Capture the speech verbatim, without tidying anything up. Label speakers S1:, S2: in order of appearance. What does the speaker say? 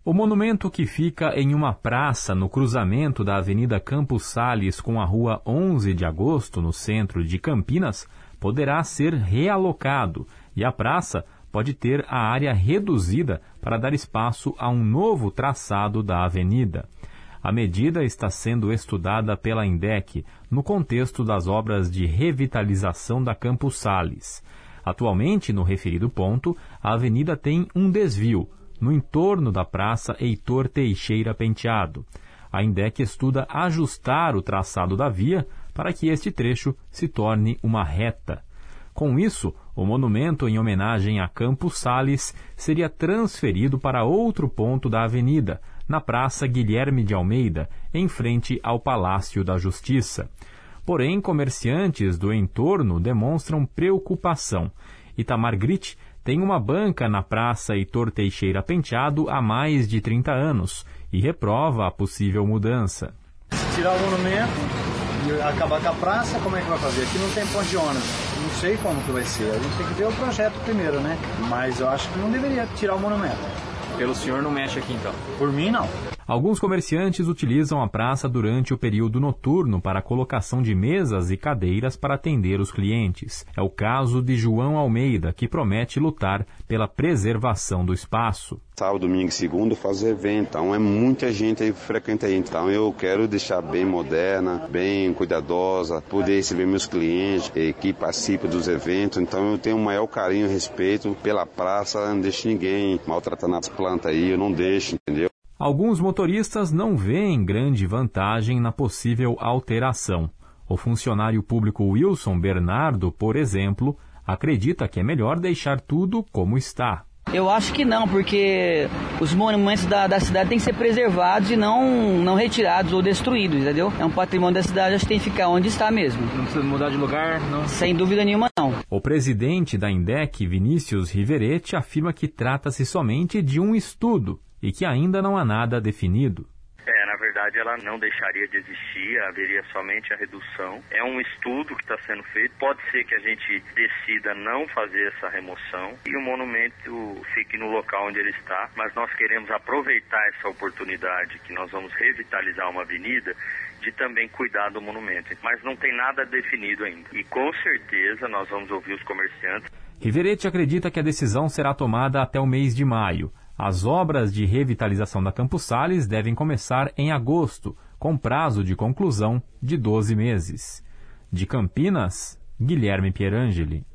S1: O monumento, que fica em uma praça no cruzamento da Avenida Campos Sales com a Rua onze de agosto, no centro de Campinas, poderá ser realocado e a praça pode ter a área reduzida para dar espaço a um novo traçado da avenida. A medida está sendo estudada pela INDEC no contexto das obras de revitalização da Campos Sales. Atualmente, no referido ponto, a avenida tem um desvio no entorno da Praça Heitor Teixeira Penteado. A INDEC estuda ajustar o traçado da via para que este trecho se torne uma reta. Com isso, o monumento em homenagem a Campos Sales seria transferido para outro ponto da avenida, na Praça Guilherme de Almeida, em frente ao Palácio da Justiça. Porém, comerciantes do entorno demonstram preocupação. Itamar Gritti tem uma banca na Praça Heitor Teixeira Penteado há mais de trinta anos e reprova a possível mudança.
S2: Se tirar o monumento e acabar com a praça, como é que vai fazer? Aqui não tem ponto de ônibus, não sei como que vai ser. A gente tem que ver o projeto primeiro, né? Mas eu acho que não deveria tirar o monumento.
S3: Pelo senhor não mexe aqui então?
S2: Por mim, não.
S1: Alguns comerciantes utilizam a praça durante o período noturno para a colocação de mesas e cadeiras para atender os clientes. É o caso de João Almeida, que promete lutar pela preservação do espaço.
S4: Sábado, domingo e segunda fazer evento, então é muita gente aí que frequenta aí. Então eu quero deixar bem moderna, bem cuidadosa, poder receber meus clientes que participam dos eventos. Então eu tenho o maior carinho e respeito pela praça, não deixo ninguém maltratando as plantas aí, eu não deixo, entendeu?
S1: Alguns motoristas não veem grande vantagem na possível alteração. O funcionário público Wilson Bernardo, por exemplo, acredita que é melhor deixar tudo como está.
S5: Eu acho que não, porque os monumentos da, da cidade têm que ser preservados e não, não retirados ou destruídos, entendeu? É um patrimônio da cidade, acho que tem que ficar onde está mesmo.
S3: Não precisa mudar de lugar, não?
S5: Sem dúvida nenhuma, não.
S1: O presidente da INDEC, Vinícius Riveretti, afirma que trata-se somente de um estudo e que ainda não há nada definido.
S6: É, na verdade ela não deixaria de existir, haveria somente a redução. É um estudo que está sendo feito, pode ser que a gente decida não fazer essa remoção e o monumento fique no local onde ele está, mas nós queremos aproveitar essa oportunidade que nós vamos revitalizar uma avenida, de também cuidar do monumento, mas não tem nada definido ainda. E com certeza nós vamos ouvir os comerciantes.
S1: Riveretti acredita que a decisão será tomada até o mês de maio. As obras de revitalização da Campos Sales devem começar em agosto, com prazo de conclusão de doze meses. De Campinas, Guilherme Pierangeli.